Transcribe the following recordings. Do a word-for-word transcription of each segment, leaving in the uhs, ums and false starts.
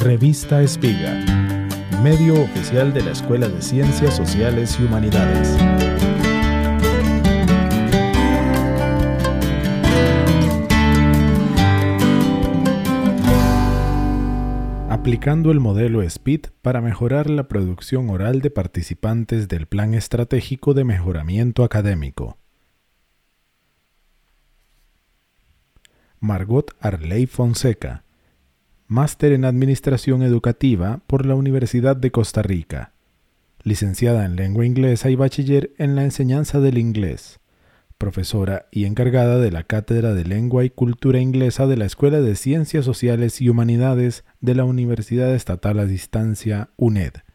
Revista Espiga, medio oficial de la Escuela de Ciencias Sociales y Humanidades. Aplicando el modelo S P I D para mejorar la producción oral de participantes del Plan Estratégico de Mejoramiento Académico. Margot Arley Fonseca, Máster en Administración Educativa por la Universidad de Costa Rica, licenciada en Lengua Inglesa y bachiller en la enseñanza del inglés, profesora y encargada de la Cátedra de Lengua y Cultura Inglesa de la Escuela de Ciencias Sociales y Humanidades de la Universidad Estatal a Distancia U N E D.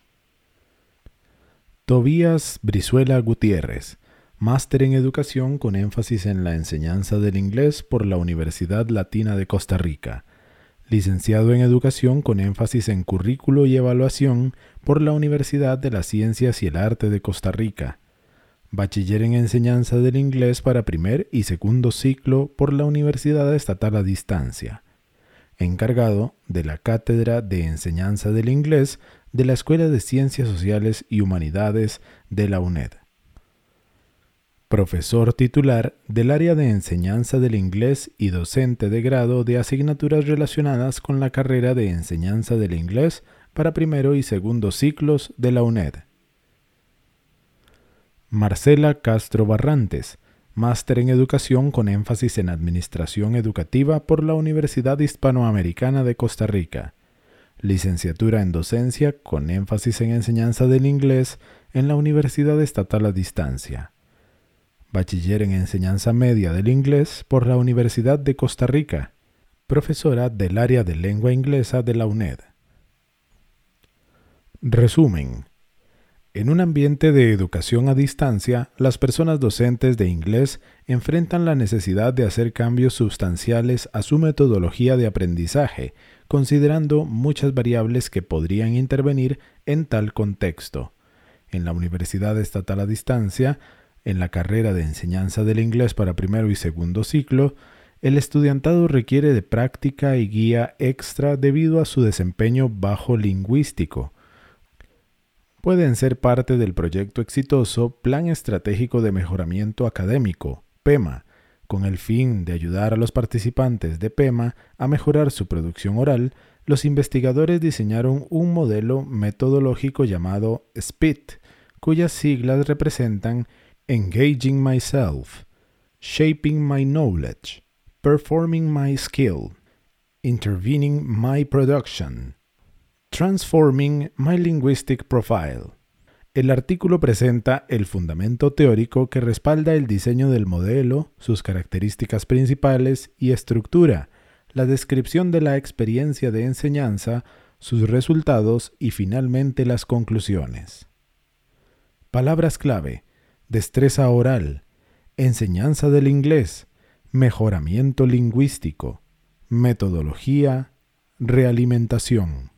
Tobías Brizuela Gutiérrez, Máster en Educación con énfasis en la enseñanza del inglés por la Universidad Latina de Costa Rica, licenciado en Educación con énfasis en Currículo y Evaluación por la Universidad de las Ciencias y el Arte de Costa Rica, bachiller en Enseñanza del Inglés para primer y segundo ciclo por la Universidad Estatal a Distancia, encargado de la Cátedra de Enseñanza del Inglés de la Escuela de Ciencias Sociales y Humanidades de la U N E D. Profesor titular del área de enseñanza del inglés y docente de grado de asignaturas relacionadas con la carrera de enseñanza del inglés para primero y segundo ciclos de la U N E D. Marcela Castro Barrantes, Máster en Educación con énfasis en Administración Educativa por la Universidad Hispanoamericana de Costa Rica, licenciatura en Docencia con énfasis en Enseñanza del Inglés en la Universidad Estatal a Distancia, bachiller en Enseñanza Media del Inglés por la Universidad de Costa Rica, profesora del área de Lengua Inglesa de la U N E D. Resumen. En un ambiente de educación a distancia, las personas docentes de inglés enfrentan la necesidad de hacer cambios sustanciales a su metodología de aprendizaje, considerando muchas variables que podrían intervenir en tal contexto. En la Universidad Estatal a Distancia, en la carrera de enseñanza del inglés para primero y segundo ciclo, el estudiantado requiere de práctica y guía extra debido a su desempeño bajo lingüístico. Pueden ser parte del proyecto exitoso Plan Estratégico de Mejoramiento Académico, P E M A, con el fin de ayudar a los participantes de P E M A a mejorar su producción oral. Los investigadores diseñaron un modelo metodológico llamado S P I D, cuyas siglas representan Engaging Myself, Shaping My Knowledge, Performing My Skill, Intervening My Production, Transforming My Linguistic Profile. El artículo presenta el fundamento teórico que respalda el diseño del modelo, sus características principales y estructura, la descripción de la experiencia de enseñanza, sus resultados y finalmente las conclusiones. Palabras clave: destreza oral, enseñanza del inglés, mejoramiento lingüístico, metodología, realimentación.